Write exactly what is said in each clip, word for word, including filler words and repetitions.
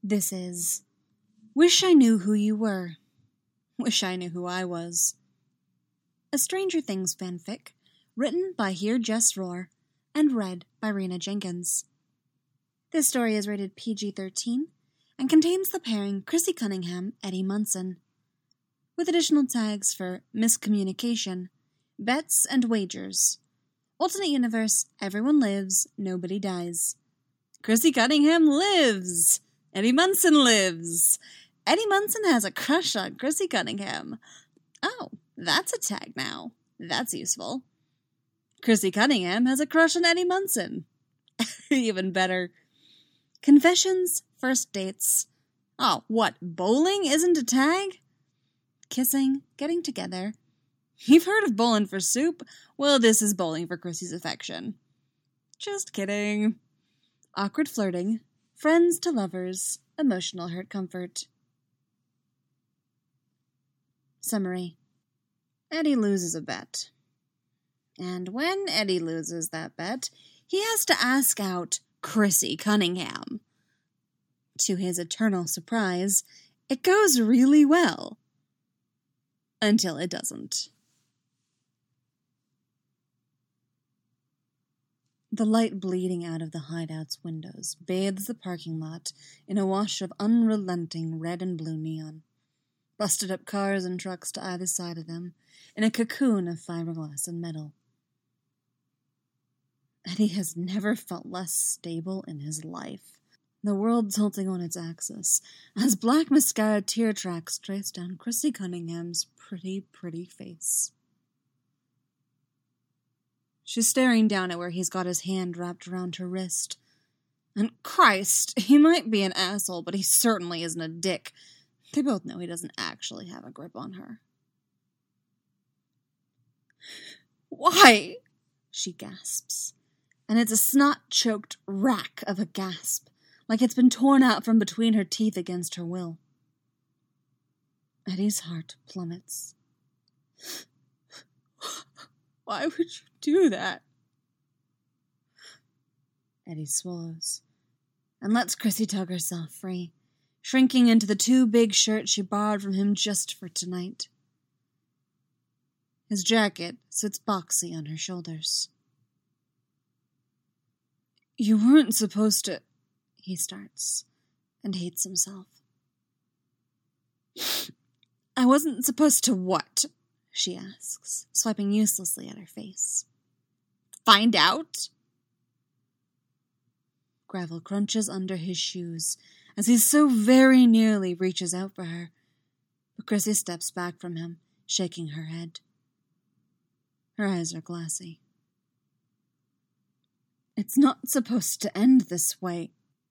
This is Wish I Knew Who You Were. Wish I Knew Who I Was. A Stranger Things fanfic, written by Hear Jess Roar, and read by Rena Jenkins. This story is rated P G thirteen, and contains the pairing Chrissy Cunningham, Eddie Munson, with additional tags for miscommunication, bets and wagers, alternate universe, everyone lives, nobody dies. Chrissy Cunningham lives! Eddie Munson lives! Eddie Munson has a crush on Chrissy Cunningham. Oh, that's a tag now. That's useful. Chrissy Cunningham has a crush on Eddie Munson. Even better. Confessions, first dates. Oh, what, bowling isn't a tag? Kissing, getting together. You've heard of bowling for soup? Well, this is bowling for Chrissy's affection. Just kidding. Awkward flirting. Friends to lovers. Emotional hurt comfort. Summary. Eddie loses a bet. And when Eddie loses that bet, he has to ask out Chrissy Cunningham. To his eternal surprise, it goes really well. Until it doesn't. The light bleeding out of the hideout's windows bathes the parking lot in a wash of unrelenting red and blue neon. Busted up cars and trucks to either side of them, in a cocoon of fiberglass and metal. Eddie has never felt less stable in his life. The world tilting on its axis, as black mascara tear tracks trace down Chrissy Cunningham's pretty, pretty face. She's staring down at where he's got his hand wrapped around her wrist. And Christ, he might be an asshole, but he certainly isn't a dick. They both know he doesn't actually have a grip on her. Why? She gasps. And it's a snot-choked rack of a gasp, like it's been torn out from between her teeth against her will. Eddie's heart plummets. Why would you do that? Eddie swallows and lets Chrissy tug herself free, shrinking into the two big shirts she borrowed from him just for tonight. His jacket sits boxy on her shoulders. You weren't supposed to... He starts, and hates himself. I wasn't supposed to what? She asks, swiping uselessly at her face. Find out? Gravel crunches under his shoes as he so very nearly reaches out for her, but Chrissy steps back from him, shaking her head. Her eyes are glassy. It's not supposed to end this way.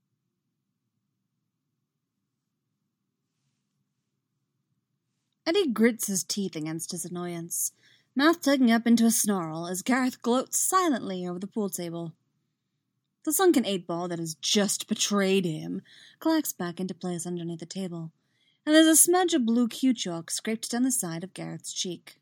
Eddie grits his teeth against his annoyance, mouth tugging up into a snarl as Gareth gloats silently over the pool table. The sunken eight-ball that has just betrayed him clacks back into place underneath the table, and there's a smudge of blue Q-chalk scraped down the side of Gareth's cheek.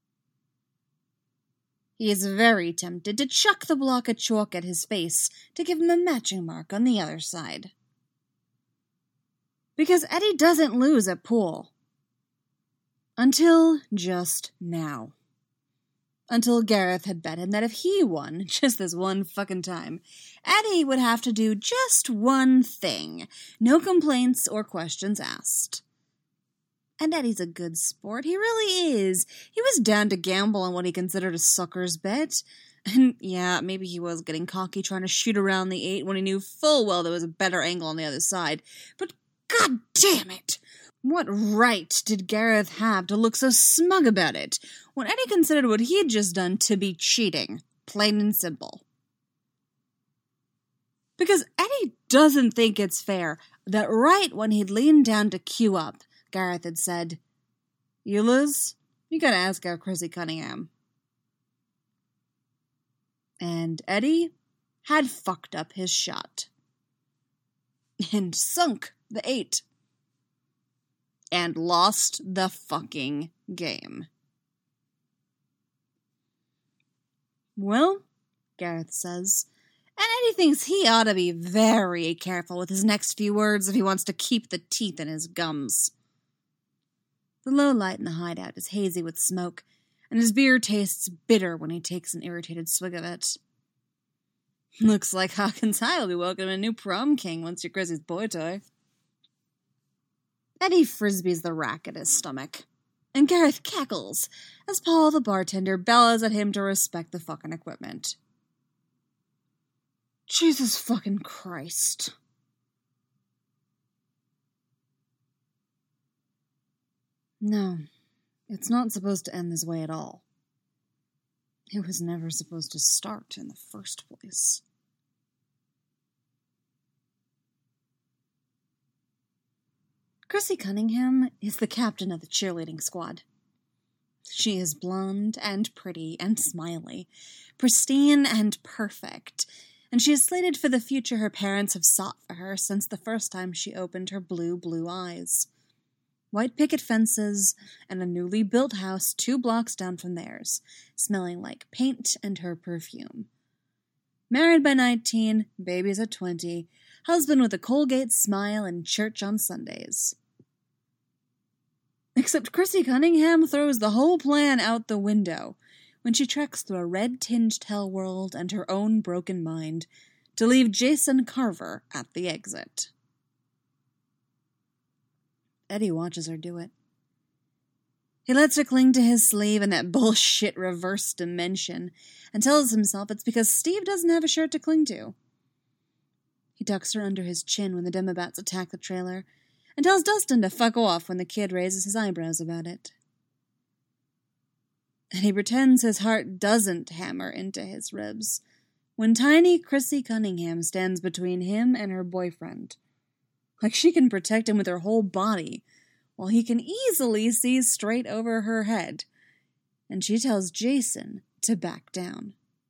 He is very tempted to chuck the block of chalk at his face to give him a matching mark on the other side. Because Eddie doesn't lose at pool. Until just now. Until Gareth had bet him that if he won, just this one fucking time, Eddie would have to do just one thing. No complaints or questions asked. And Eddie's a good sport. He really is. He was down to gamble on what he considered a sucker's bet. And yeah, maybe he was getting cocky trying to shoot around the eight when he knew full well there was a better angle on the other side. But god damn it! What right did Gareth have to look so smug about it, when Eddie considered what he had just done to be cheating, plain and simple? Because Eddie doesn't think it's fair that right when he'd leaned down to cue up, Gareth had said, You lose? You gotta ask out Chrissy Cunningham. And Eddie had fucked up his shot. And sunk the eight. And lost the fucking game. Well, Gareth says, And Eddie thinks he ought to be very careful with his next few words if he wants to keep the teeth in his gums. The low light in the hideout is hazy with smoke, and his beer tastes bitter when he takes an irritated swig of it. Looks like Hawkins High will be welcoming a new prom king once you're Chrissy's boy toy. Eddie frisbees the rack at his stomach, and Gareth cackles as Paul the bartender bellows at him to respect the fucking equipment. Jesus fucking Christ. No, it's not supposed to end this way at all. It was never supposed to start in the first place. Chrissy Cunningham is the captain of the cheerleading squad. She is blonde and pretty and smiley, pristine and perfect, and she is slated for the future her parents have sought for her since the first time she opened her blue, blue eyes. White picket fences, and a newly built house two blocks down from theirs, smelling like paint and her perfume. Married by nineteen, babies at twenty, husband with a Colgate smile and church on Sundays. Except Chrissy Cunningham throws the whole plan out the window when she treks through a red-tinged hell world and her own broken mind to leave Jason Carver at the exit. Eddie watches her do it. He lets her cling to his sleeve in that bullshit reverse dimension and tells himself it's because Steve doesn't have a shirt to cling to. He tucks her under his chin when the Demobats attack the trailer and tells Dustin to fuck off when the kid raises his eyebrows about it. And he pretends his heart doesn't hammer into his ribs when tiny Chrissy Cunningham stands between him and her boyfriend. Like she can protect him with her whole body, while he can easily see straight over her head. And she tells Jason to back down.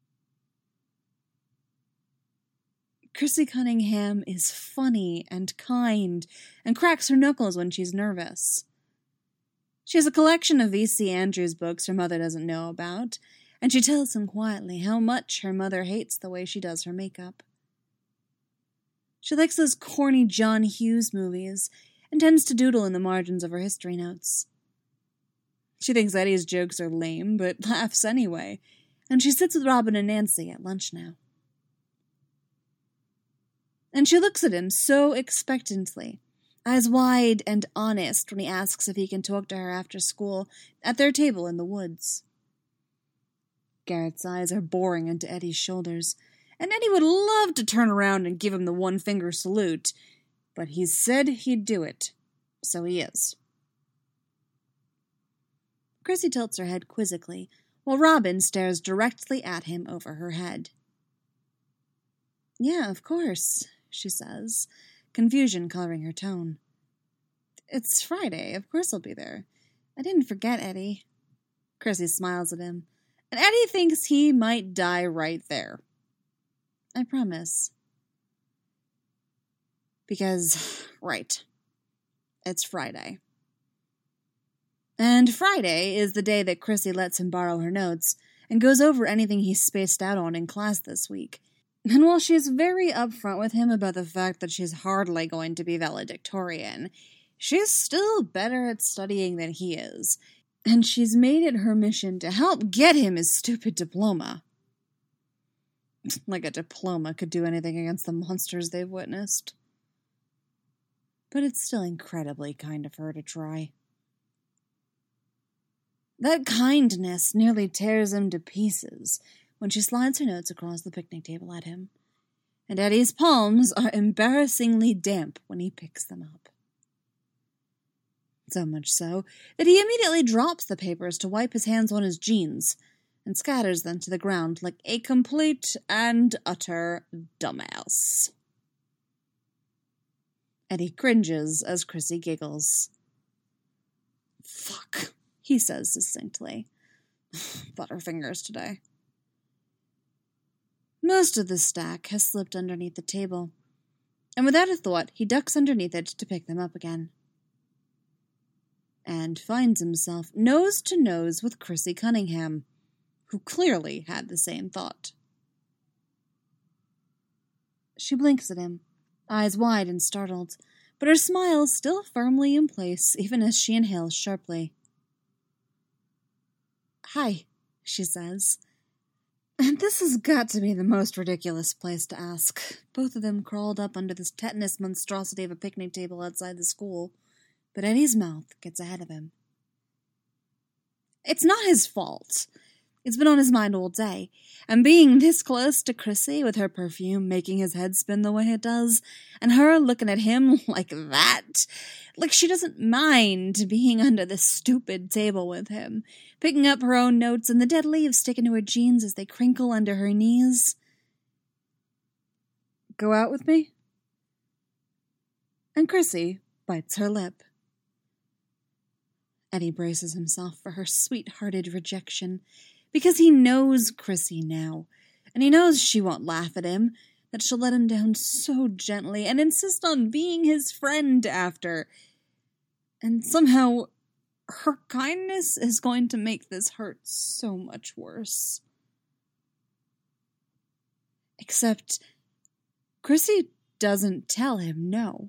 Chrissy Cunningham is funny and kind, and cracks her knuckles when she's nervous. She has a collection of V C Andrews books her mother doesn't know about, and she tells him quietly how much her mother hates the way she does her makeup. She likes those corny John Hughes movies and tends to doodle in the margins of her history notes. She thinks Eddie's jokes are lame, but laughs anyway, and she sits with Robin and Nancy at lunch now. And she looks at him so expectantly, eyes wide and honest when he asks if he can talk to her after school at their table in the woods. Garrett's eyes are boring into Eddie's shoulders, and Eddie would love to turn around and give him the one-finger salute, but he said he'd do it, so he is. Chrissy tilts her head quizzically, while Robin stares directly at him over her head. Yeah, of course, she says, confusion coloring her tone. It's Friday, of course I'll be there. I didn't forget, Eddie. Chrissy smiles at him, and Eddie thinks he might die right there. I promise. Because, right, it's Friday. And Friday is the day that Chrissy lets him borrow her notes and goes over anything he spaced out on in class this week. And while she's very upfront with him about the fact that she's hardly going to be valedictorian, she's still better at studying than he is, and she's made it her mission to help get him his stupid diploma. Like a diploma could do anything against the monsters they've witnessed. But it's still incredibly kind of her to try. That kindness nearly tears him to pieces when she slides her notes across the picnic table at him, and Eddie's palms are embarrassingly damp when he picks them up. So much so that he immediately drops the papers to wipe his hands on his jeans and scatters them to the ground like a complete and utter dumbass. Eddie cringes as Chrissy giggles. Fuck, he says succinctly. Butterfingers today. Most of the stack has slipped underneath the table, and without a thought, he ducks underneath it to pick them up again. And finds himself nose to nose with Chrissy Cunningham, who clearly had the same thought. She blinks at him, eyes wide and startled, but her smile still firmly in place even as she inhales sharply. "Hi," she says. And this has got to be the most ridiculous place to ask. Both of them crawled up under this tetanus monstrosity of a picnic table outside the school, but Eddie's mouth gets ahead of him. It's not his fault. It's been on his mind all day, and being this close to Chrissy with her perfume making his head spin the way it does, and her looking at him like that, like she doesn't mind being under this stupid table with him, picking up her own notes and the dead leaves sticking to her jeans as they crinkle under her knees. "Go out with me?" And Chrissy bites her lip. Eddie braces himself for her sweet-hearted rejection, because he knows Chrissy now, and he knows she won't laugh at him, that she'll let him down so gently and insist on being his friend after. And somehow, her kindness is going to make this hurt so much worse. Except, Chrissy doesn't tell him no.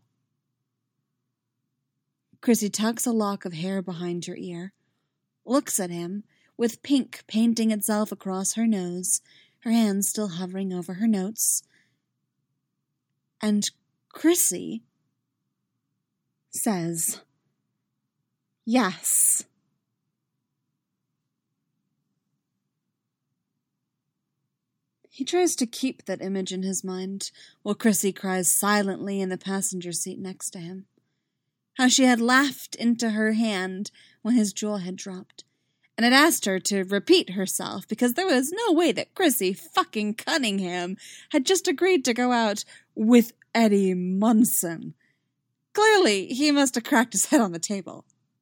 Chrissy tucks a lock of hair behind her ear, looks at him, with pink painting itself across her nose, her hands still hovering over her notes. And Chrissy says, "Yes." He tries to keep that image in his mind, while Chrissy cries silently in the passenger seat next to him. How she had laughed into her hand when his jaw had dropped, and had asked her to repeat herself because there was no way that Chrissy fucking Cunningham had just agreed to go out with Eddie Munson. Clearly, he must have cracked his head on the table.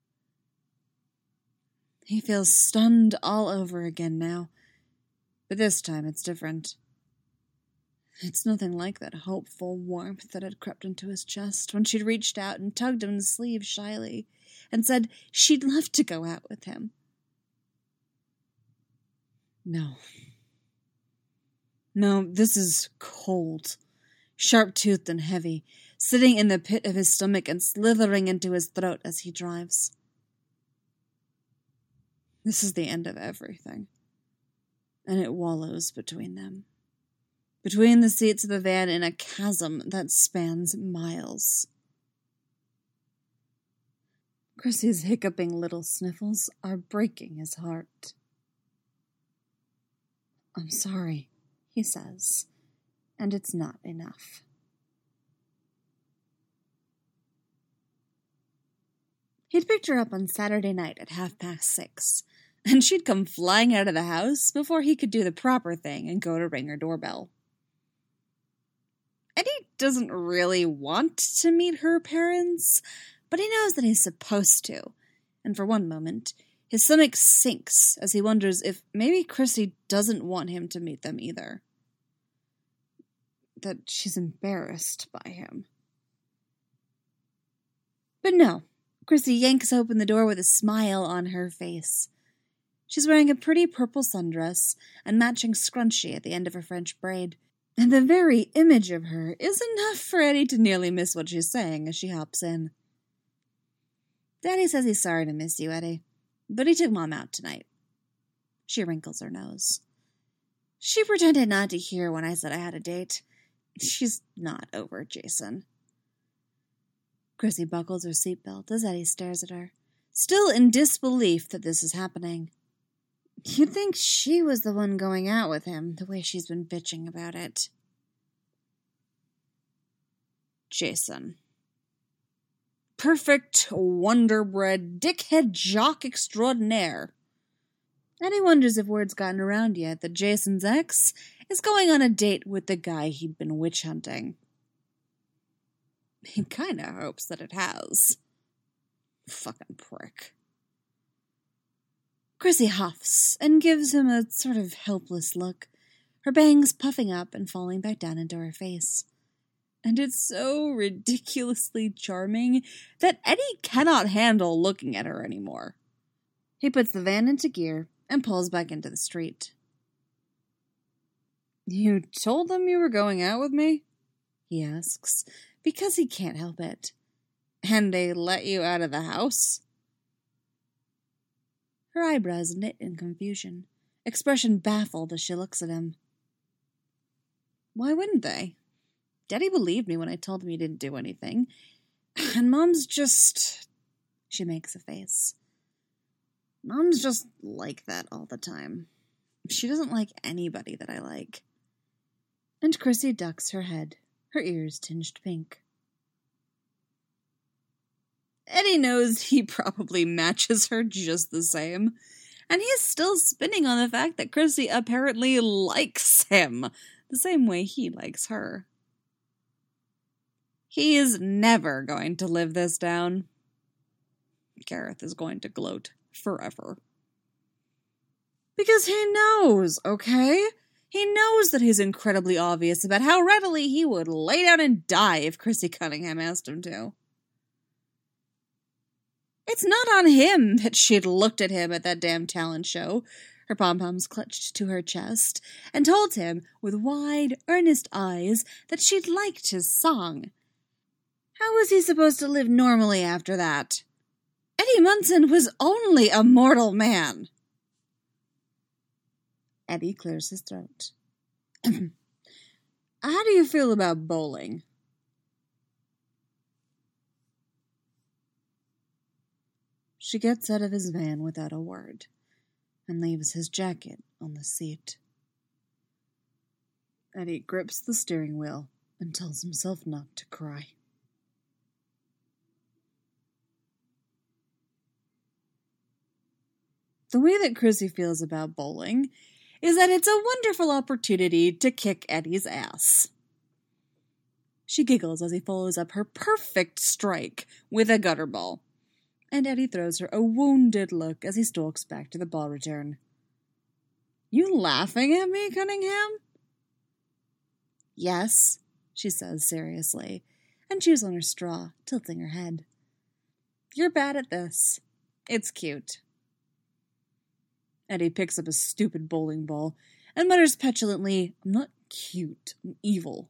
He feels stunned all over again now, but this time it's different. It's nothing like that hopeful warmth that had crept into his chest when she'd reached out and tugged him in the sleeve shyly and said she'd love to go out with him. No. No, this is cold, sharp-toothed and heavy, sitting in the pit of his stomach and slithering into his throat as he drives. This is the end of everything, and it wallows between them. Between the seats of the van in a chasm that spans miles. Chrissy's hiccuping little sniffles are breaking his heart. "I'm sorry," he says, and it's not enough. He'd picked her up on Saturday night at half past six, and she'd come flying out of the house before he could do the proper thing and go to ring her doorbell. Eddie doesn't really want to meet her parents, but he knows that he's supposed to, and for one moment, his stomach sinks as he wonders if maybe Chrissy doesn't want him to meet them either. That she's embarrassed by him. But no, Chrissy yanks open the door with a smile on her face. She's wearing a pretty purple sundress and matching scrunchie at the end of her French braid, and the very image of her is enough for Eddie to nearly miss what she's saying as she hops in. "Daddy says he's sorry to miss you, Eddie, but he took Mom out tonight." She wrinkles her nose. She pretended not to hear when I said I had a date. She's not over Jason. Chrissy buckles her seatbelt as Eddie stares at her, still in disbelief that this is happening. You'd think she was the one going out with him, the way she's been bitching about it. Jason. Perfect, wonder-bred, dickhead jock extraordinaire. Eddie wonders if word's gotten around yet that Jason's ex is going on a date with the guy he'd been witch-hunting. He kinda hopes that it has. Fucking prick. Chrissy huffs and gives him a sort of helpless look, her bangs puffing up and falling back down into her face. And it's so ridiculously charming that Eddie cannot handle looking at her anymore. He puts the van into gear and pulls back into the street. "You told them you were going out with me?" he asks, because he can't help it. And they let you out of the house? Her eyebrows knit in confusion, expression baffled as she looks at him. Why wouldn't they? Daddy believed me when I told him he didn't do anything. And Mom's just... She makes a face. Mom's just like that all the time. She doesn't like anybody that I like. And Chrissy ducks her head, her ears tinged pink. Eddie knows he probably matches her just the same, and he's still spinning on the fact that Chrissy apparently likes him, the same way he likes her. He is never going to live this down. Gareth is going to gloat forever. Because he knows, okay? He knows that he's incredibly obvious about how readily he would lay down and die if Chrissy Cunningham asked him to. It's not on him that she'd looked at him at that damn talent show, her pom-poms clutched to her chest, and told him with wide, earnest eyes that she'd liked his song. How was he supposed to live normally after that? Eddie Munson was only a mortal man. Eddie clears his throat. How do you feel about bowling? She gets out of his van without a word and leaves his jacket on the seat. Eddie grips the steering wheel and tells himself not to cry. The way that Chrissy feels about bowling is that it's a wonderful opportunity to kick Eddie's ass. She giggles as he follows up her perfect strike with a gutter ball, and Eddie throws her a wounded look as he stalks back to the ball return. You laughing at me, Cunningham? Yes, she says seriously, and chews on her straw, tilting her head. You're bad at this. It's cute. Eddie picks up a stupid bowling ball and mutters petulantly, I'm not cute, I'm evil.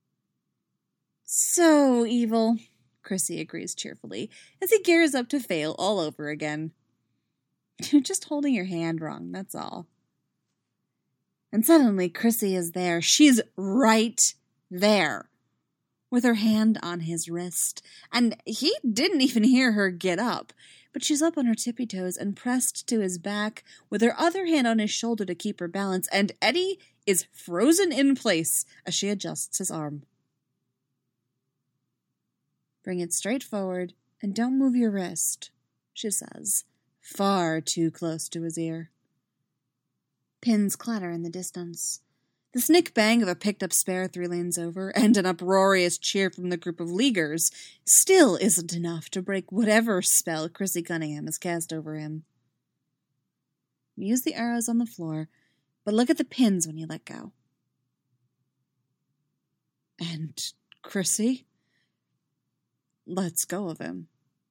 So evil, Chrissy agrees cheerfully, as he gears up to fail all over again. You're just holding your hand wrong, that's all. And suddenly Chrissy is there. She's right there, with her hand on his wrist, and he didn't even hear her get up. But she's up on her tippy toes and pressed to his back with her other hand on his shoulder to keep her balance, and Eddie is frozen in place as she adjusts his arm. Bring it straight forward and don't move your wrist, she says, far too close to his ear. Pins clatter in the distance. The snick bang of a picked-up spare three lanes over, and an uproarious cheer from the group of leaguers, still isn't enough to break whatever spell Chrissy Cunningham has cast over him. Use the arrows on the floor, but look at the pins when you let go. And Chrissy lets go of him.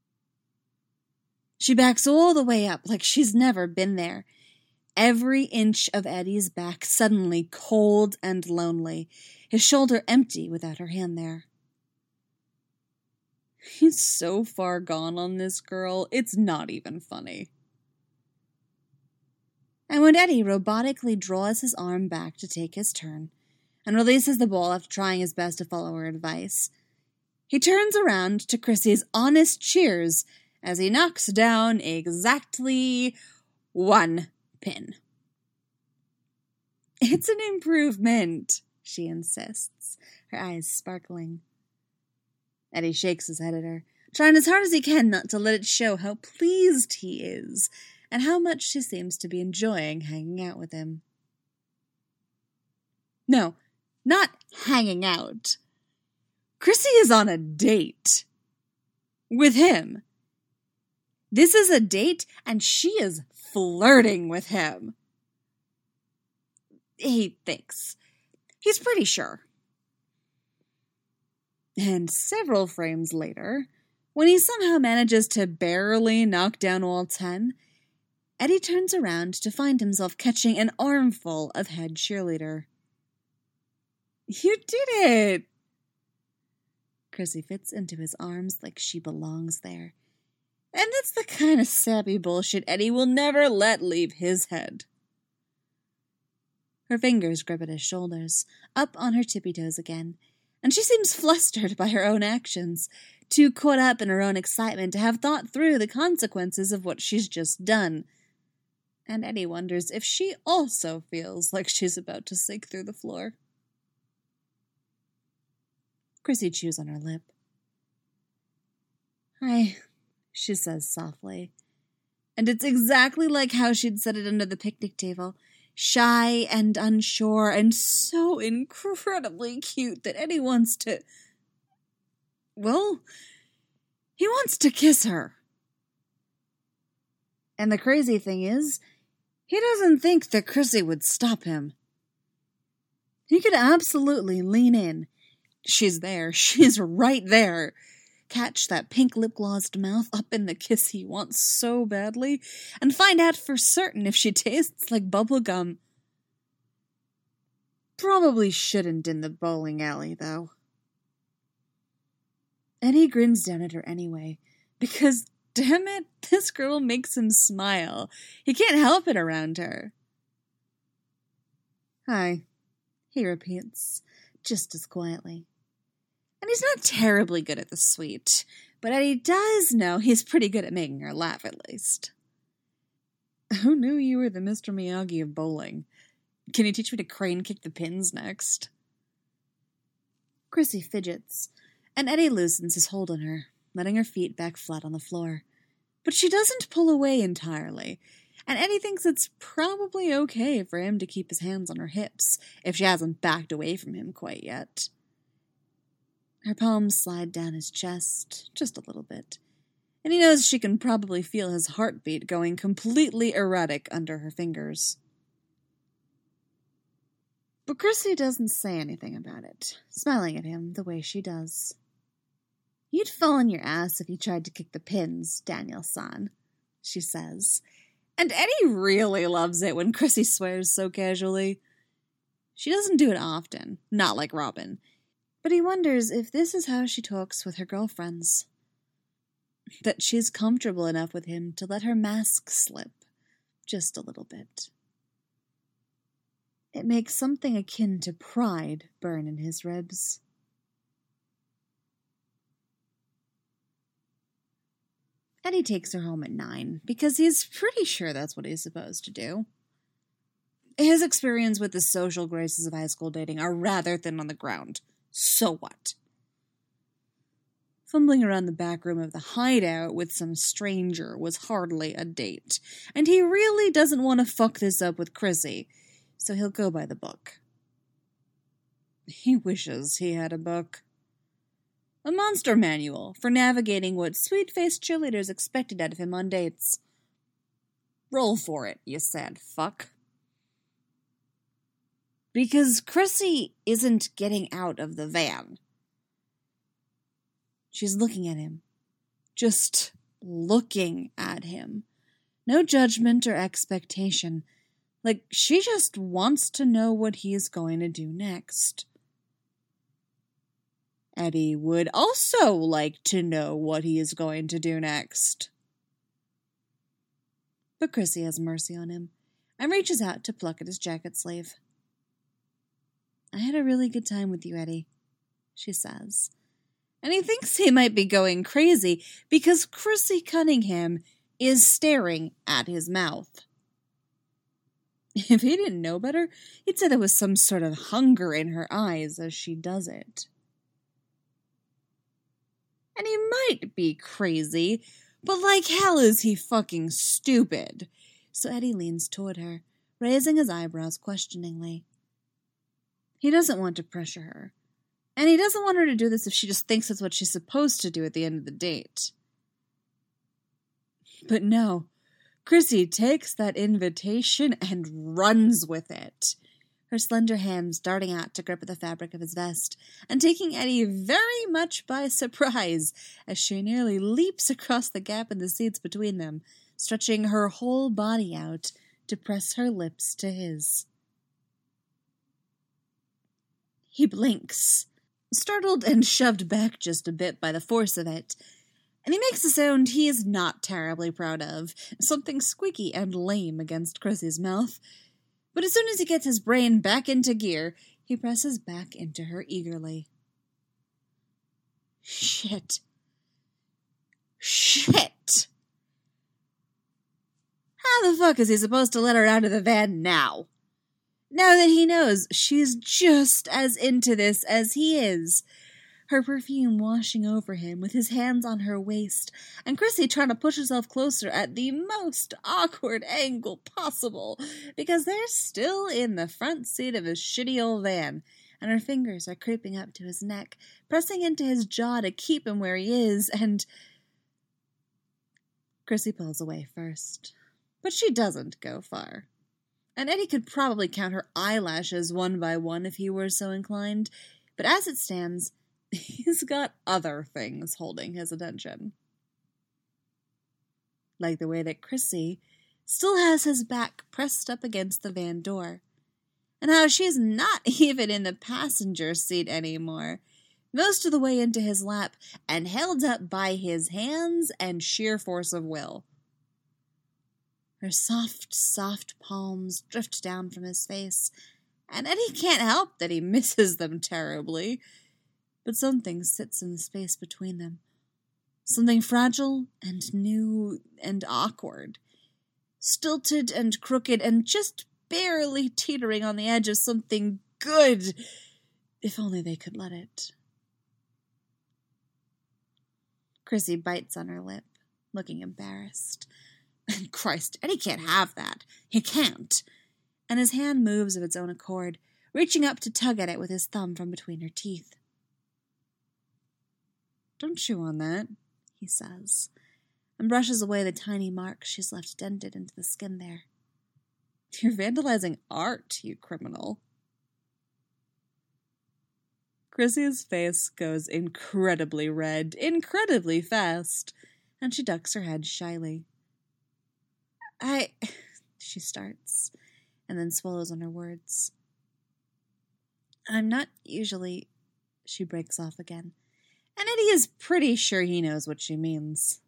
She backs all the way up like she's never been there. Every inch of Eddie's back suddenly cold and lonely, his shoulder empty without her hand there. He's so far gone on this girl, it's not even funny. And when Eddie robotically draws his arm back to take his turn, and releases the ball after trying his best to follow her advice, he turns around to Chrissy's honest cheers as he knocks down exactly one pin. It's an improvement, she insists, her eyes sparkling. Eddie shakes his head at her, trying as hard as he can not to let it show how pleased he is, and how much she seems to be enjoying hanging out with him. No, not hanging out. Chrissy is on a date. With him. This is a date, and she is flirting with him. He thinks. He's pretty sure. And several frames later, when he somehow manages to barely knock down all ten, Eddie turns around to find himself catching an armful of head cheerleader. You did it! Chrissy fits into his arms like she belongs there. And that's the kind of sappy bullshit Eddie will never let leave his head. Her fingers grip at his shoulders, up on her tippy toes again, and she seems flustered by her own actions, too caught up in her own excitement to have thought through the consequences of what she's just done. And Eddie wonders if she also feels like she's about to sink through the floor. Chrissy chews on her lip. "Hi," she says softly. And it's exactly like how she'd said it under the picnic table. Shy and unsure and so incredibly cute that Eddie wants to... Well, he wants to kiss her. And the crazy thing is, he doesn't think that Chrissy would stop him. He could absolutely lean in. She's there. She's right there. Catch that pink lip-glossed mouth up in the kiss he wants so badly, and find out for certain if she tastes like bubble gum. Probably shouldn't in the bowling alley, though. Eddie grins down at her anyway, because, damn it, this girl makes him smile. He can't help it around her. "Hi," he repeats, just as quietly. And he's not terribly good at the sweet, but Eddie does know he's pretty good at making her laugh, at least. "Who knew you were the Mister Miyagi of bowling? Can you teach me to crane kick the pins next?" Chrissy fidgets, and Eddie loosens his hold on her, letting her feet back flat on the floor. But she doesn't pull away entirely, and Eddie thinks it's probably okay for him to keep his hands on her hips if she hasn't backed away from him quite yet. Her palms slide down his chest, just a little bit, and he knows she can probably feel his heartbeat going completely erratic under her fingers. But Chrissy doesn't say anything about it, smiling at him the way she does. "You'd fall on your ass if you tried to kick the pins, Daniel-san," she says, and Eddie really loves it when Chrissy swears so casually. She doesn't do it often, not like Robin, but he wonders if this is how she talks with her girlfriends. That she's comfortable enough with him to let her mask slip, just a little bit. It makes something akin to pride burn in his ribs. Eddie takes her home at nine, because he's pretty sure that's what he's supposed to do. His experience with the social graces of high school dating are rather thin on the ground. So what? Fumbling around the back room of the hideout with some stranger was hardly a date, and he really doesn't want to fuck this up with Chrissy, so he'll go by the book. He wishes he had a book. A monster manual for navigating what sweet-faced cheerleaders expected out of him on dates. Roll for it, you sad fuck. Because Chrissy isn't getting out of the van. She's looking at him. Just looking at him. No judgment or expectation. Like, she just wants to know what he's going to do next. Eddie would also like to know what he is going to do next. But Chrissy has mercy on him and reaches out to pluck at his jacket sleeve. "I had a really good time with you, Eddie," she says. And he thinks he might be going crazy because Chrissy Cunningham is staring at his mouth. If he didn't know better, he'd say there was some sort of hunger in her eyes as she does it. And he might be crazy, but like hell is he fucking stupid. So Eddie leans toward her, raising his eyebrows questioningly. He doesn't want to pressure her, and he doesn't want her to do this if she just thinks it's what she's supposed to do at the end of the date. But no, Chrissy takes that invitation and runs with it, her slender hands darting out to grip at the fabric of his vest, and taking Eddie very much by surprise as she nearly leaps across the gap in the seats between them, stretching her whole body out to press her lips to his. He blinks, startled and shoved back just a bit by the force of it, and he makes a sound he is not terribly proud of, something squeaky and lame against Chrissy's mouth. But as soon as he gets his brain back into gear, he presses back into her eagerly. Shit. Shit! How the fuck is he supposed to let her out of the van now? Now that he knows she's just as into this as he is. Her perfume washing over him with his hands on her waist, and Chrissy trying to push herself closer at the most awkward angle possible, because they're still in the front seat of his shitty old van, and her fingers are creeping up to his neck, pressing into his jaw to keep him where he is, and... Chrissy pulls away first. But she doesn't go far. And Eddie could probably count her eyelashes one by one if he were so inclined, but as it stands, he's got other things holding his attention. Like the way that Chrissy still has his back pressed up against the van door, and how she's not even in the passenger seat anymore, most of the way into his lap and held up by his hands and sheer force of will. Her soft, soft palms drift down from his face, and Eddie can't help that he misses them terribly. But something sits in the space between them. Something fragile and new and awkward. Stilted and crooked and just barely teetering on the edge of something good, if only they could let it. Chrissy bites on her lip, looking embarrassed. And Christ, Eddie can't have that. He can't. And his hand moves of its own accord, reaching up to tug at it with his thumb from between her teeth. Don't chew on that, he says, and brushes away the tiny marks she's left dented into the skin there. You're vandalizing art, you criminal. Chrissy's face goes incredibly red, incredibly fast, and she ducks her head shyly. I... she starts, and then swallows on her words. I'm not usually... She breaks off again, and Eddie is pretty sure he knows what she means.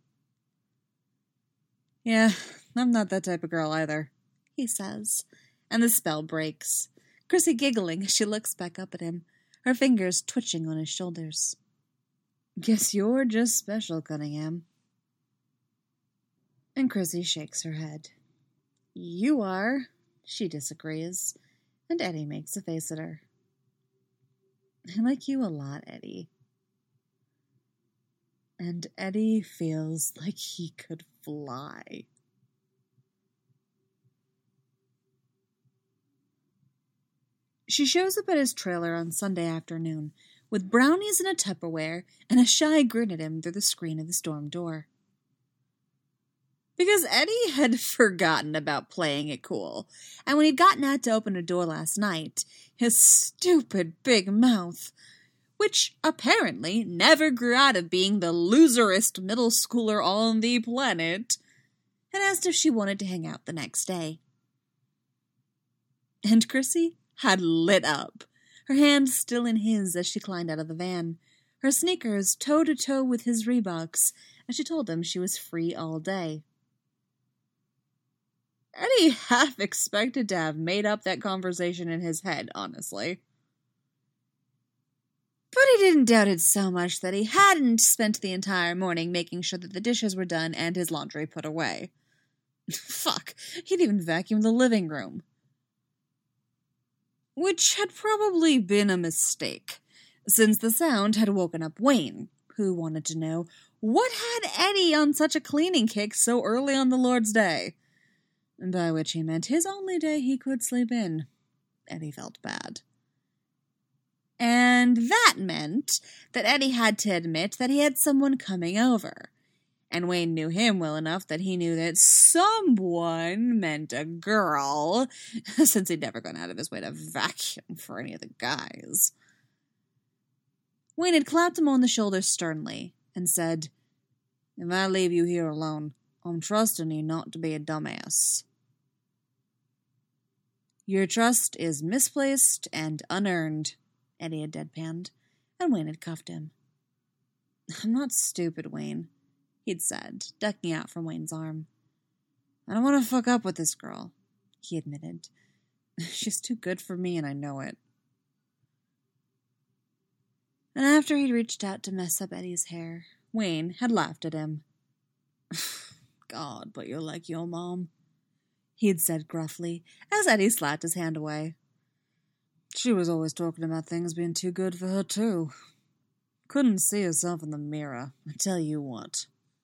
Yeah, I'm not that type of girl either, he says, and the spell breaks, Chrissy giggling as she looks back up at him, her fingers twitching on his shoulders. Guess you're just special, Cunningham. And Chrissy shakes her head. You are, she disagrees, and Eddie makes a face at her. I like you a lot, Eddie. And Eddie feels like he could fly. She shows up at his trailer on Sunday afternoon, with brownies in a Tupperware and a shy grin at him through the screen of the storm door. Because Eddie had forgotten about playing it cool, and when he'd gotten out to open a door last night, his stupid big mouth, which apparently never grew out of being the loserest middle schooler on the planet, had asked if she wanted to hang out the next day. And Chrissy had lit up, her hand still in his as she climbed out of the van, her sneakers toe-to-toe with his Reeboks, as she told him she was free all day. Eddie half expected to have made up that conversation in his head, honestly. But he didn't doubt it so much that he hadn't spent the entire morning making sure that the dishes were done and his laundry put away. Fuck, he'd even vacuumed the living room. Which had probably been a mistake, since the sound had woken up Wayne, who wanted to know what had Eddie on such a cleaning kick so early on the Lord's Day. By which he meant his only day he could sleep in. Eddie felt bad. And that meant that Eddie had to admit that he had someone coming over. And Wayne knew him well enough that he knew that someone meant a girl, since he'd never gone out of his way to vacuum for any of the guys. Wayne had clapped him on the shoulder sternly and said, If I leave you here alone, I'm trusting you not to be a dumbass. Your trust is misplaced and unearned, Eddie had deadpanned, and Wayne had cuffed him. "I'm not stupid, Wayne," he'd said, ducking out from Wayne's arm. "I don't want to fuck up with this girl," he admitted. "She's too good for me, and I know it." And after he'd reached out to mess up Eddie's hair, Wayne had laughed at him. "God, but you're like your mom," he'd said gruffly, as Eddie slapped his hand away. "She was always talking about things being too good for her, too. Couldn't see herself in the mirror, I tell you what."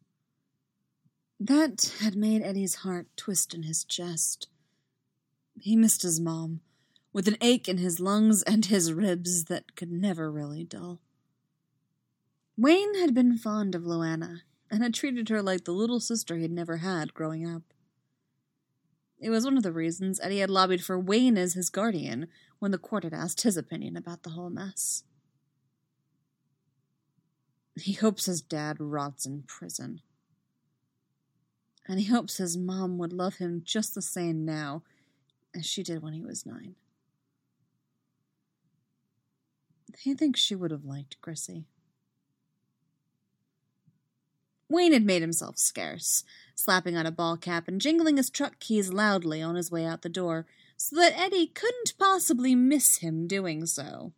That had made Eddie's heart twist in his chest. He missed his mom, with an ache in his lungs and his ribs that could never really dull. Wayne had been fond of Luana, and had treated her like the little sister he'd never had growing up. It was one of the reasons Eddie had lobbied for Wayne as his guardian when the court had asked his opinion about the whole mess. He hopes his dad rots in prison. And he hopes his mom would love him just the same now as she did when he was nine. He thinks she would have liked Chrissy. Wayne had made himself scarce, slapping on a ball cap and jingling his truck keys loudly on his way out the door, so that Eddie couldn't possibly miss him doing so.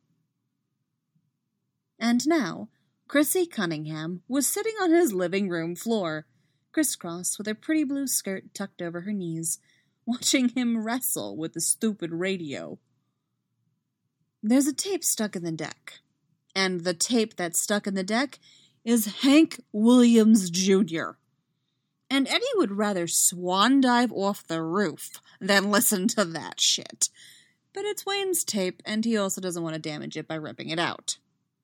And now, Chrissy Cunningham was sitting on his living room floor, crisscross with her pretty blue skirt tucked over her knees, watching him wrestle with the stupid radio. There's a tape stuck in the deck, and the tape that's stuck in the deck is Hank Williams Junior And Eddie would rather swan dive off the roof than listen to that shit. But it's Wayne's tape, and he also doesn't want to damage it by ripping it out.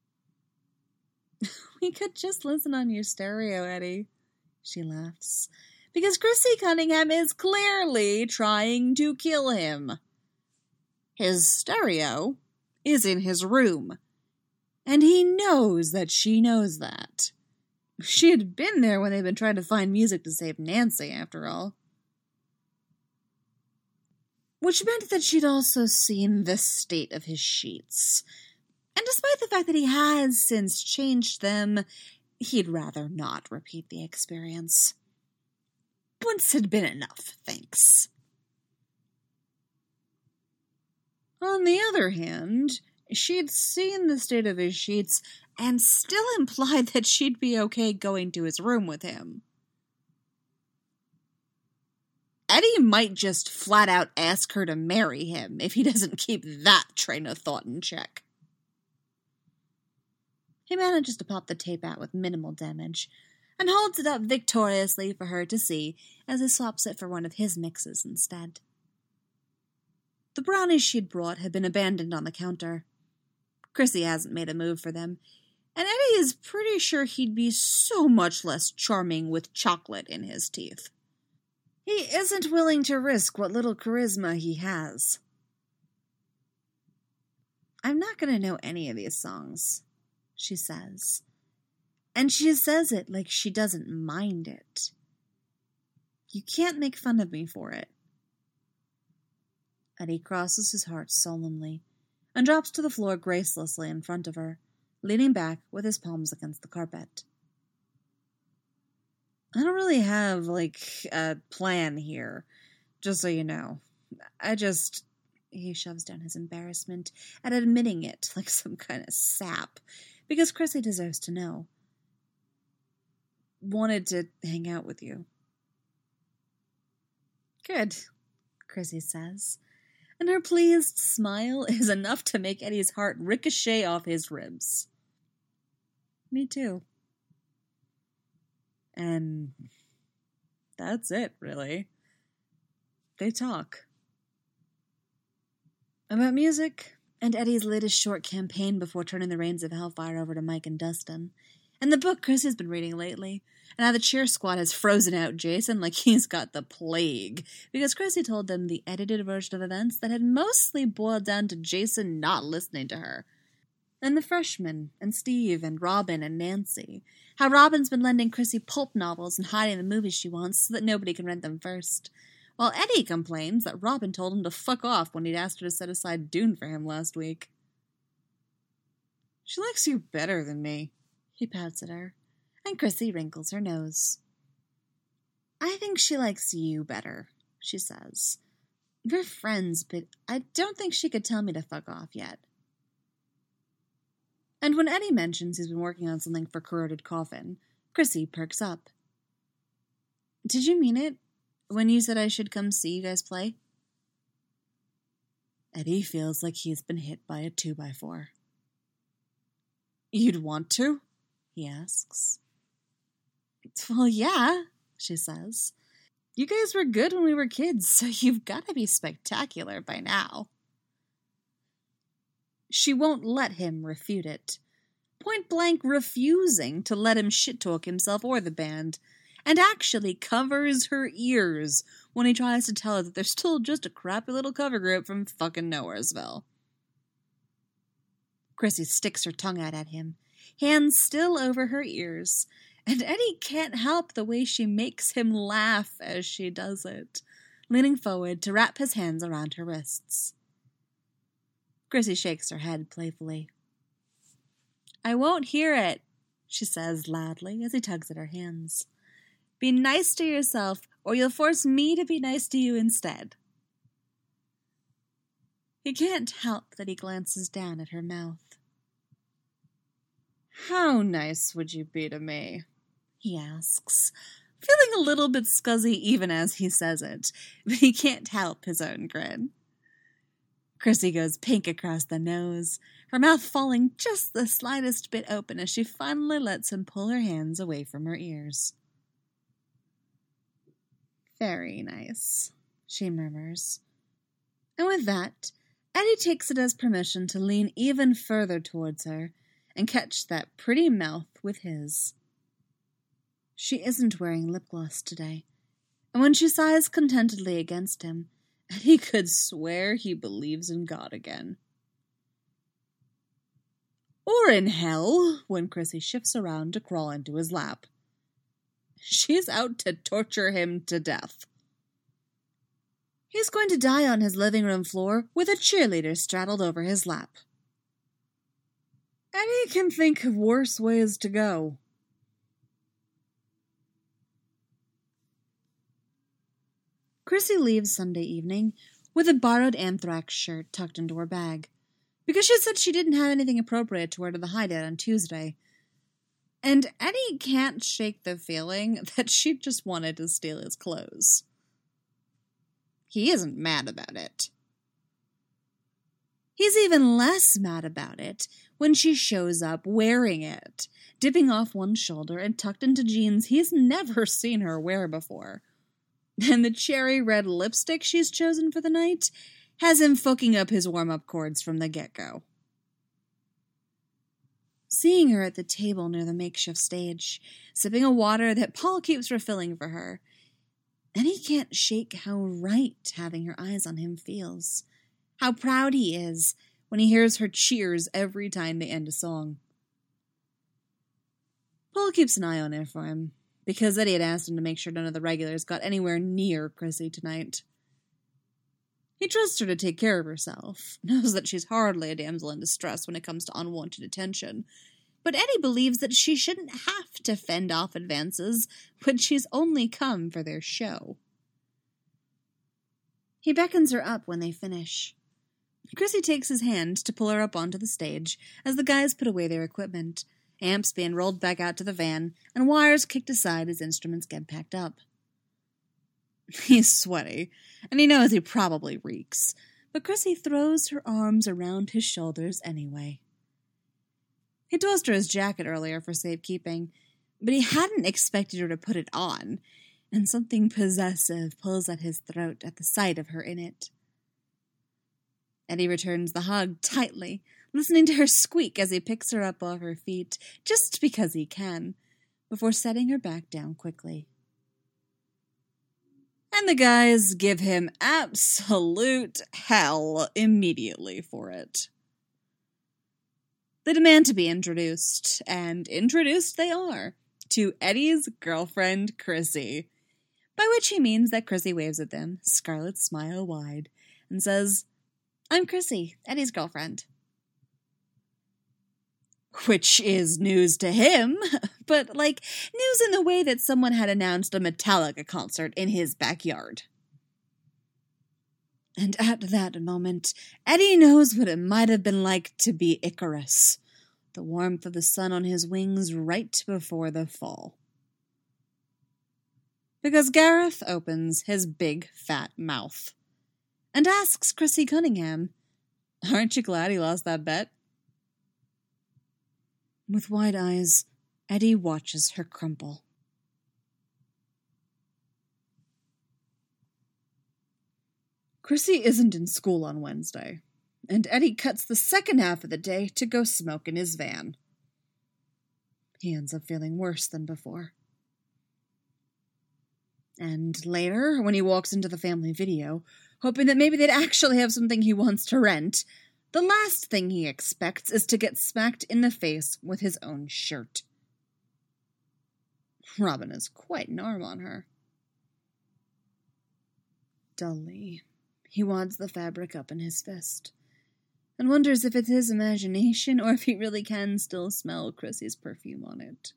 "We could just listen on your stereo, Eddie," she laughs, "because Chrissy Cunningham is clearly trying to kill him. His stereo is in his room, and he knows that she knows that. She had been there when they've been trying to find music to save Nancy, after all." Which meant that she'd also seen the state of his sheets. And despite the fact that he has since changed them, he'd rather not repeat the experience. Once had been enough, thanks. On the other hand, she'd seen the state of his sheets and still implied that she'd be okay going to his room with him. Eddie might just flat out ask her to marry him if he doesn't keep that train of thought in check. He manages to pop the tape out with minimal damage, and holds it up victoriously for her to see as he swaps it for one of his mixes instead. The brownies she'd brought had been abandoned on the counter. Chrissy hasn't made a move for them, and Eddie is pretty sure he'd be so much less charming with chocolate in his teeth. He isn't willing to risk what little charisma he has. "I'm not going to know any of these songs," she says. And she says it like she doesn't mind it. "You can't make fun of me for it." Eddie crosses his heart solemnly and drops to the floor gracelessly in front of her, leaning back with his palms against the carpet. "I don't really have, like, a plan here, just so you know. I just..." He shoves down his embarrassment at admitting it like some kind of sap, because Chrissy deserves to know. "Wanted to hang out with you." "Good," Chrissy says, and her pleased smile is enough to make Eddie's heart ricochet off his ribs. "Me too." And that's it, really. They talk about music and Eddie's latest short campaign before turning the reins of Hellfire over to Mike and Dustin, and the book Chrissy's been reading lately, and how the cheer squad has frozen out Jason like he's got the plague, because Chrissy told them the edited version of events that had mostly boiled down to Jason not listening to her. And the freshmen, and Steve, and Robin, and Nancy. How Robin's been lending Chrissy pulp novels and hiding the movies she wants so that nobody can rent them first. While Eddie complains that Robin told him to fuck off when he'd asked her to set aside Dune for him last week. She likes you better than me, he pouts at her, and Chrissy wrinkles her nose. I think she likes you better, she says. We're friends, but I don't think she could tell me to fuck off yet. And when Eddie mentions he's been working on something for Corroded Coffin, Chrissy perks up. Did you mean it when you said I should come see you guys play? Eddie feels like he's been hit by a two by four. You'd want to? He asks. Well, yeah, she says. You guys were good when we were kids, so you've got to be spectacular by now. She won't let him refute it, point blank refusing to let him shit-talk himself or the band, and actually covers her ears when he tries to tell her that they're still just a crappy little cover group from fucking Nowheresville. Chrissy sticks her tongue out at him, hands still over her ears, and Eddie can't help the way she makes him laugh as she does it, leaning forward to wrap his hands around her wrists. Chrissy shakes her head playfully. I won't hear it, she says loudly as he tugs at her hands. Be nice to yourself, or you'll force me to be nice to you instead. He can't help that he glances down at her mouth. How nice would you be to me? He asks, feeling a little bit scuzzy even as he says it, but he can't help his own grin. Chrissy goes pink across the nose, her mouth falling just the slightest bit open as she finally lets him pull her hands away from her ears. Very nice, she murmurs. And with that, Eddie takes it as permission to lean even further towards her and catch that pretty mouth with his. She isn't wearing lip gloss today, and when she sighs contentedly against him, Eddie could swear he believes in God again. Or in hell, when Chrissy shifts around to crawl into his lap. She's out to torture him to death. He's going to die on his living room floor with a cheerleader straddled over his lap. Eddie can think of worse ways to go. Chrissy leaves Sunday evening with a borrowed Anthrax shirt tucked into her bag, because she said she didn't have anything appropriate to wear to the hideout on Tuesday. And Eddie can't shake the feeling that she just wanted to steal his clothes. He isn't mad about it. He's even less mad about it when she shows up wearing it, dipping off one shoulder and tucked into jeans he's never seen her wear before. And the cherry red lipstick she's chosen for the night has him fucking up his warm-up chords from the get-go. Seeing her at the table near the makeshift stage, sipping a water that Paul keeps refilling for her, and he can't shake how right having her eyes on him feels. How proud he is when he hears her cheers every time they end a song. Paul keeps an eye on her for him, because Eddie had asked him to make sure none of the regulars got anywhere near Chrissy tonight. He trusts her to take care of herself, knows that she's hardly a damsel in distress when it comes to unwanted attention, but Eddie believes that she shouldn't have to fend off advances when she's only come for their show. He beckons her up when they finish. Chrissy takes his hand to pull her up onto the stage as the guys put away their equipment, amps being rolled back out to the van, and wires kicked aside as instruments get packed up. He's sweaty, and he knows he probably reeks, but Chrissy throws her arms around his shoulders anyway. He tossed her his jacket earlier for safekeeping, but he hadn't expected her to put it on, and something possessive pulls at his throat at the sight of her in it. Eddie returns the hug tightly, listening to her squeak as he picks her up off her feet, just because he can, before setting her back down quickly. And the guys give him absolute hell immediately for it. They demand to be introduced, and introduced they are, to Eddie's girlfriend, Chrissy, by which he means that Chrissy waves at them, scarlet smile wide, and says, I'm Chrissy, Eddie's girlfriend. which is news to him, but, like, news in the way that someone had announced a Metallica concert in his backyard. And at that moment, Eddie knows what it might have been like to be Icarus, the warmth of the sun on his wings right before the fall. Because Gareth opens his big, fat mouth and asks Chrissy Cunningham, "Aren't you glad he lost that bet?" With wide eyes, Eddie watches her crumple. Chrissy isn't in school on Wednesday, and Eddie cuts the second half of the day to go smoke in his van. He ends up feeling worse than before. And later, when he walks into the family video, hoping that maybe they'd actually have something he wants to rent, the last thing he expects is to get smacked in the face with his own shirt. Robin is quite an arm on her. Dully, he wads the fabric up in his fist, and wonders if it's his imagination or if he really can still smell Chrissy's perfume on it.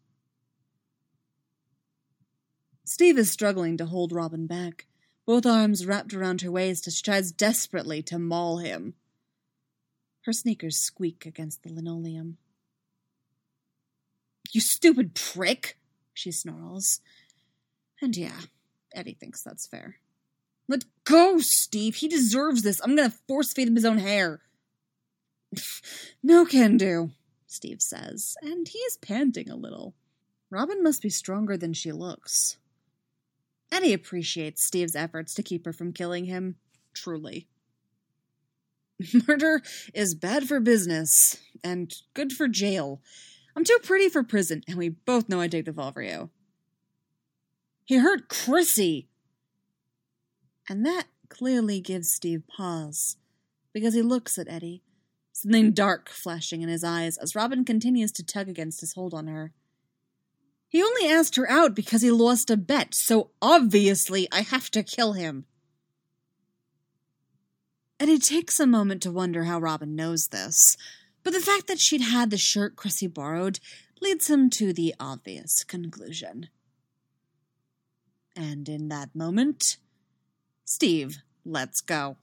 Steve is struggling to hold Robin back, both arms wrapped around her waist as she tries desperately to maul him. Her sneakers squeak against the linoleum. "You stupid prick!" she snarls. And yeah, Eddie thinks that's fair. "Let go, Steve! He deserves this! I'm gonna force-feed him his own hair!" "No can do," Steve says, and he is panting a little. Robin must be stronger than she looks. Eddie appreciates Steve's efforts to keep her from killing him, truly. Murder is bad for business, and good for jail. I'm too pretty for prison, and we both know I dig the fall for you. He hurt Chrissy! And that clearly gives Steve pause, because he looks at Eddie, something dark flashing in his eyes as Robin continues to tug against his hold on her. He only asked her out because he lost a bet, so obviously I have to kill him. Eddie takes a moment to wonder how Robin knows this, but the fact that she'd had the shirt Chrissy borrowed leads him to the obvious conclusion. And in that moment, Steve lets go.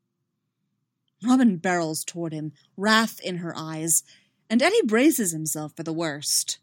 Robin barrels toward him, wrath in her eyes, and Eddie braces himself for the worst.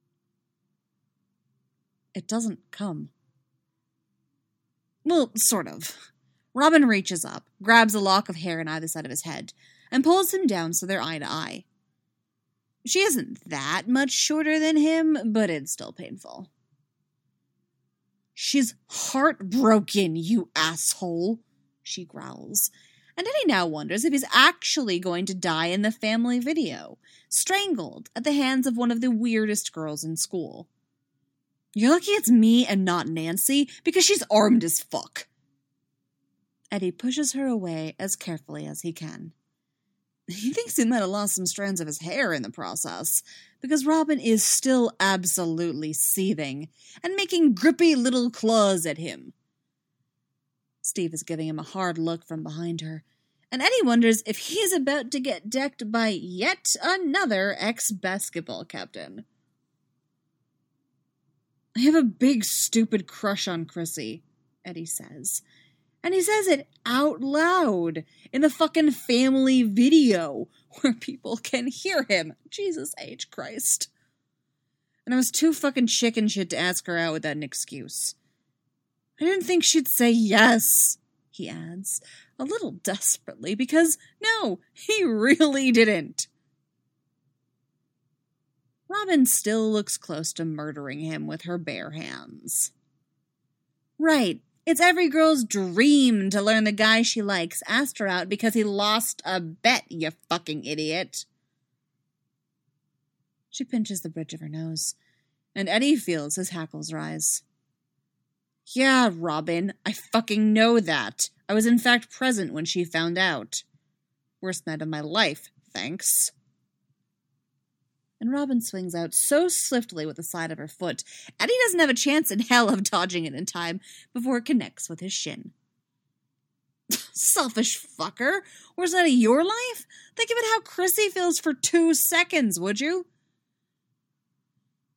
It doesn't come. Well, sort of. Robin reaches up, grabs a lock of hair on either side of his head, and pulls him down so they're eye to eye. She isn't that much shorter than him, but it's still painful. "She's heartbroken, you asshole," she growls, and Eddie now wonders if he's actually going to die in the family video, strangled at the hands of one of the weirdest girls in school. "You're lucky it's me and not Nancy, because she's armed as fuck." Eddie pushes her away as carefully as he can. He thinks he might have lost some strands of his hair in the process, because Robin is still absolutely seething and making grippy little claws at him. Steve is giving him a hard look from behind her, and Eddie wonders if he's about to get decked by yet another ex-basketball captain. "I have a big, stupid crush on Chrissy," Eddie says. And he says it out loud in the fucking family video where people can hear him. Jesus H. Christ. And I was too fucking chicken shit to ask her out without an excuse. "I didn't think she'd say yes," he adds, a little desperately, because, no, he really didn't. Robin still looks close to murdering him with her bare hands. Right, it's every girl's dream to learn the guy she likes asked her out because he lost a bet, you fucking idiot. She pinches the bridge of her nose, and Eddie feels his hackles rise. "Yeah, Robin, I fucking know that. I was in fact present when she found out. Worst night of my life, thanks." And Robin swings out so swiftly with the side of her foot, Eddie doesn't have a chance in hell of dodging it in time before it connects with his shin. "Selfish fucker. Worst night of your life? Think about how Chrissy feels for two seconds, would you?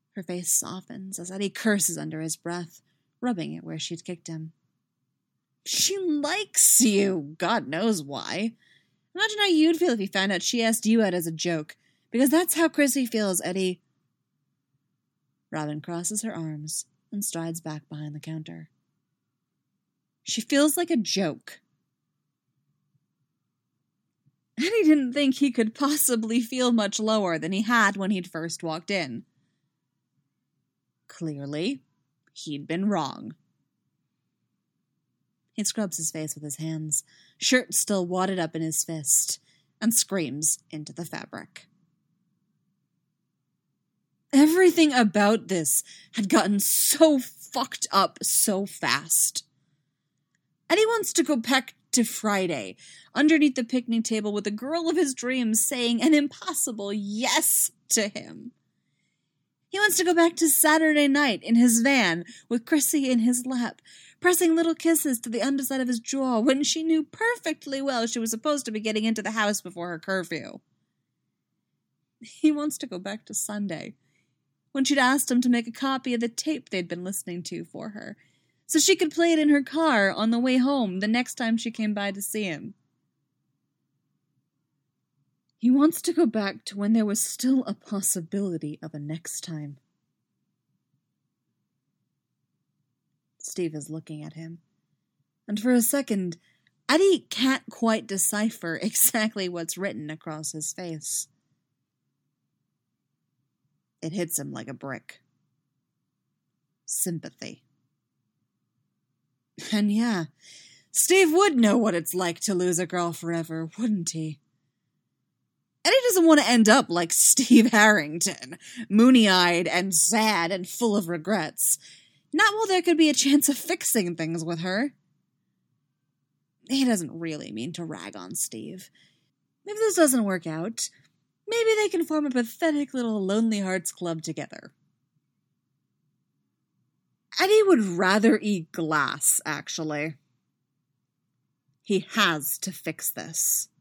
Her face softens as Eddie curses under his breath, rubbing it where she'd kicked him. She likes you. God knows why. Imagine how you'd feel if you found out she asked you out as a joke, because that's how Chrissy feels, Eddie. Robin crosses her arms and strides back behind the counter. She feels like a joke. Eddie didn't think he could possibly feel much lower than he had when he'd first walked in. Clearly, he'd been wrong. He scrubs his face with his hands, shirt still wadded up in his fist, and screams into the fabric. Everything about this had gotten so fucked up so fast. Eddie wants to go back to Friday, underneath the picnic table with the girl of his dreams saying an impossible yes to him. He wants to go back to Saturday night in his van with Chrissy in his lap, pressing little kisses to the underside of his jaw when she knew perfectly well she was supposed to be getting into the house before her curfew. He wants to go back to Sunday, when she'd asked him to make a copy of the tape they'd been listening to for her, so she could play it in her car on the way home the next time she came by to see him. He wants to go back to when there was still a possibility of a next time. Steve is looking at him, and for a second, Eddie can't quite decipher exactly what's written across his face. It hits him like a brick. Sympathy. And yeah, Steve would know what it's like to lose a girl forever, wouldn't he? Eddie doesn't want to end up like Steve Harrington, moony-eyed and sad and full of regrets. Not while there could be a chance of fixing things with her. He doesn't really mean to rag on Steve. If this doesn't work out, maybe they can form a pathetic little Lonely Hearts Club together. Eddie would rather eat glass, actually. He has to fix this.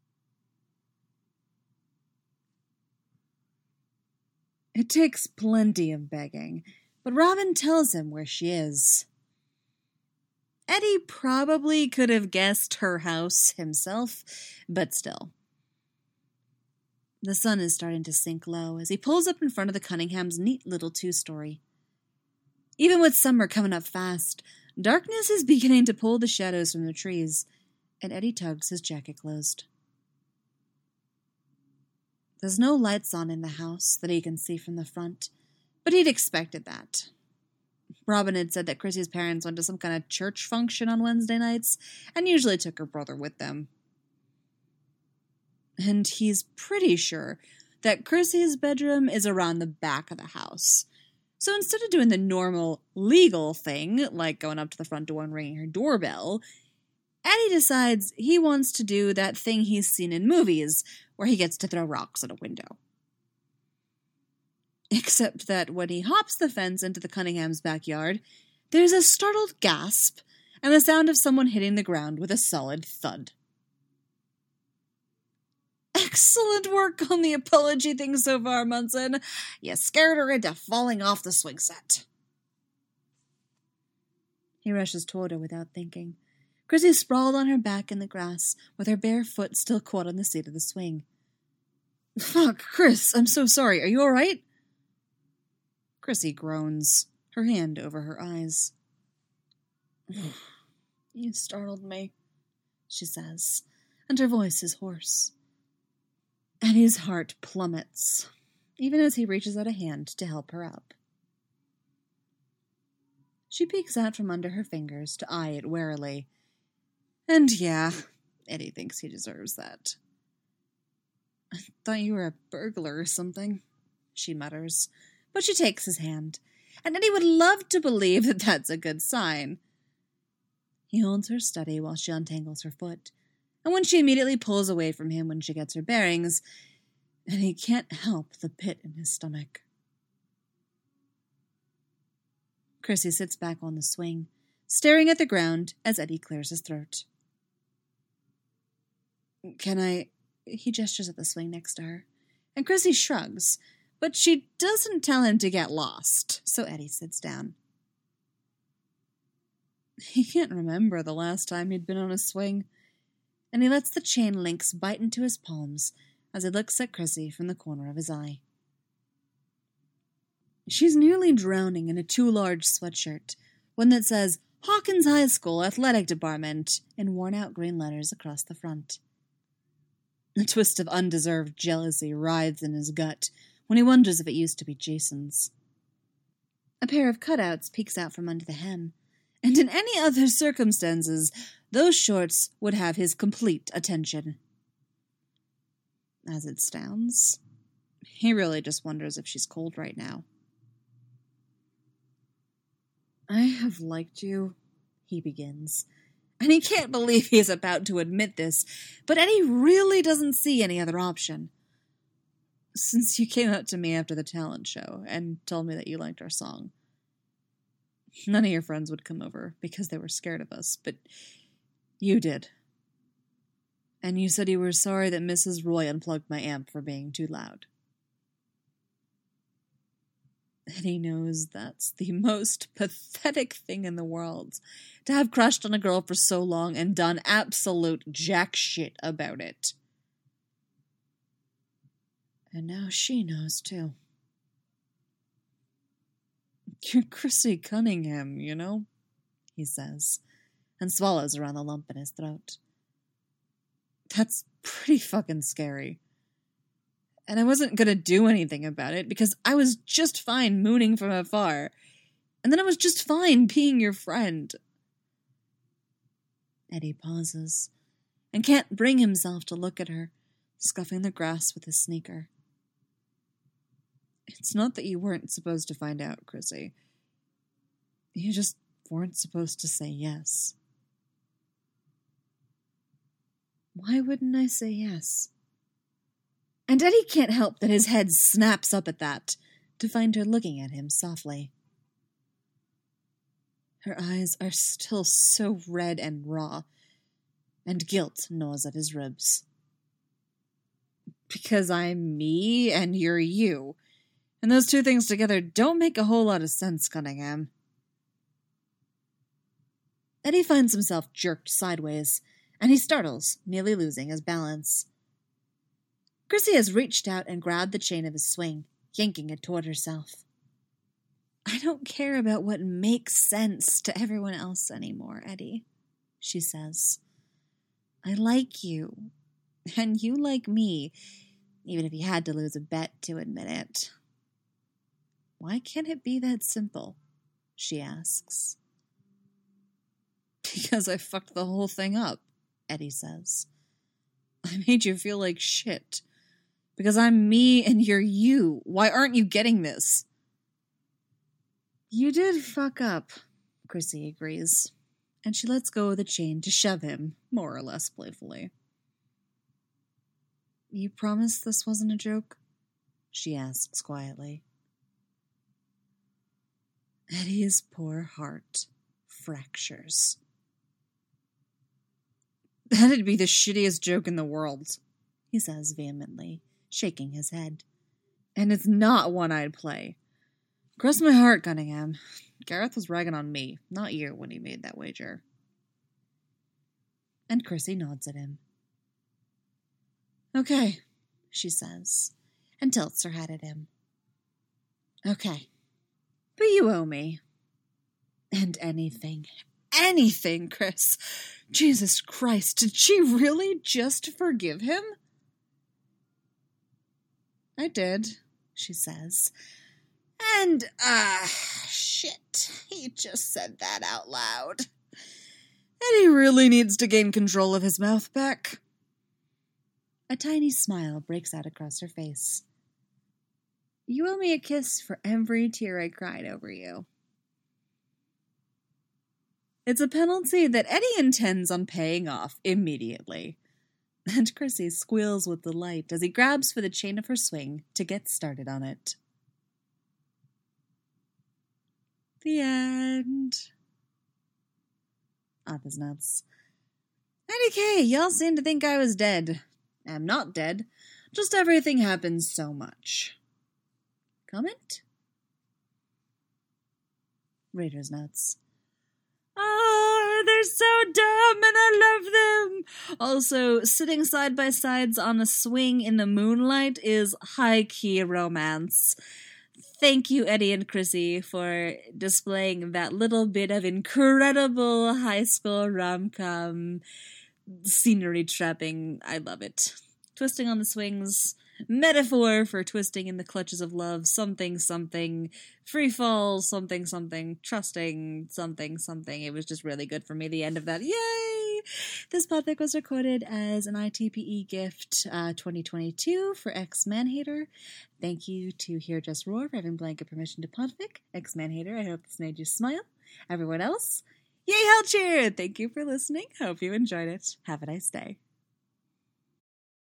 It takes plenty of begging, but Robin tells him where she is. Eddie probably could have guessed her house himself, but still. The sun is starting to sink low as he pulls up in front of the Cunninghams' neat little two-story. Even with summer coming up fast, darkness is beginning to pull the shadows from the trees, and Eddie tugs his jacket closed. There's no lights on in the house that he can see from the front, but he'd expected that. Robin had said that Chrissy's parents went to some kind of church function on Wednesday nights and usually took her brother with them. And he's pretty sure that Chrissy's bedroom is around the back of the house. So instead of doing the normal legal thing, like going up to the front door and ringing her doorbell, Eddie decides he wants to do that thing he's seen in movies, where he gets to throw rocks at a window. Except that when he hops the fence into the Cunninghams' backyard, there's a startled gasp and the sound of someone hitting the ground with a solid thud. Excellent work on the apology thing so far, Munson. You scared her into falling off the swing set. He rushes toward her without thinking. Chrissy sprawled on her back in the grass, with her bare foot still caught on the seat of the swing. Fuck, Chris, I'm so sorry. Are you all right? Chrissy groans, her hand over her eyes. You startled me, she says, and her voice is hoarse. Eddie's heart plummets, even as he reaches out a hand to help her up. She peeks out from under her fingers to eye it warily. And yeah, Eddie thinks he deserves that. I thought you were a burglar or something, she mutters, but she takes his hand, and Eddie would love to believe that that's a good sign. He holds her steady while she untangles her foot, and when she immediately pulls away from him when she gets her bearings, and he can't help the pit in his stomach. Chrissy sits back on the swing, staring at the ground as Eddie clears his throat. Can I... He gestures at the swing next to her, and Chrissy shrugs, But she doesn't tell him to get lost, so Eddie sits down. He can't remember the last time he'd been on a swing, and he lets the chain links bite into his palms as he looks at Chrissy from the corner of his eye. She's nearly drowning in a too-large sweatshirt, one that says Hawkins High School Athletic Department in worn-out green letters across the front. A twist of undeserved jealousy writhes in his gut when he wonders if it used to be Jason's. A pair of cutouts peeks out from under the hem, and in any other circumstances, those shorts would have his complete attention. As it stands, he really just wonders if she's cold right now. I have liked you, he begins, and he can't believe he's about to admit this, but Eddie really doesn't see any other option. Since you came up to me after the talent show and told me that you liked our song. None of your friends would come over because they were scared of us, but you did. And you said you were sorry that Missus Roy unplugged my amp for being too loud. Eddie knows that's the most pathetic thing in the world, to have crushed on a girl for so long and done absolute jack shit about it. And now she knows, too. You're Chrissy Cunningham, you know, he says, and swallows around the lump in his throat. That's pretty fucking scary. And I wasn't gonna do anything about it because I was just fine mooning from afar. And then I was just fine being your friend. Eddie pauses and can't bring himself to look at her, scuffing the grass with his sneaker. It's not that you weren't supposed to find out, Chrissy. You just weren't supposed to say yes. Why wouldn't I say yes? And Eddie can't help that his head snaps up at that, to find her looking at him softly. Her eyes are still so red and raw, and guilt gnaws at his ribs. Because I'm me and you're you. And those two things together don't make a whole lot of sense, Cunningham. Eddie finds himself jerked sideways, and he startles, nearly losing his balance. Chrissy has reached out and grabbed the chain of his swing, yanking it toward herself. I don't care about what makes sense to everyone else anymore, Eddie, she says. I like you, and you like me, even if you had to lose a bet to admit it. Why can't it be that simple? She asks. Because I fucked the whole thing up, Eddie says. I made you feel like shit. Because I'm me and you're you. Why aren't you getting this? You did fuck up, Chrissy agrees. And she lets go of the chain to shove him, more or less playfully. You promise this wasn't a joke? She asks quietly. Eddie's poor heart fractures. That'd be the shittiest joke in the world, he says vehemently, shaking his head. And it's not one I'd play. Cross my heart, Cunningham. Gareth was ragging on me, not you, when he made that wager. And Chrissy nods at him. Okay, she says, and tilts her head at him. Okay. But you owe me. And anything, anything, Chris. Jesus Christ, did she really just forgive him? I did, she says. And, ah, uh, shit, he just said that out loud. And he really needs to gain control of his mouth back. A tiny smile breaks out across her face. You owe me a kiss for every tear I cried over you. It's a penalty that Eddie intends on paying off immediately. And Chrissy squeals with delight as he grabs for the chain of her swing to get started on it. The end. Up his nuts. Eddie K, y'all seem to think I was dead. I'm not dead. Just everything happens so much. comment? Reader's notes. Oh, they're so dumb and I love them. Also, sitting side by sides on a swing in the moonlight is high-key romance. Thank you, Eddie and Chrissy, for displaying that little bit of incredible high school rom-com scenery trapping. I love it. Twisting on the swings, metaphor for twisting in the clutches of love, something, something, free fall, something, something, trusting, something, something. It was just really good for me, the end of that. Yay! This podfic was recorded as an I T P E gift uh, twenty twenty-two for X-Manhater. Thank you to Hear Just Roar for having blanket permission to podfic. X-Manhater, I hope this made you smile. Everyone else, yay, hell cheer! Thank you for listening. Hope you enjoyed it. Have a nice day.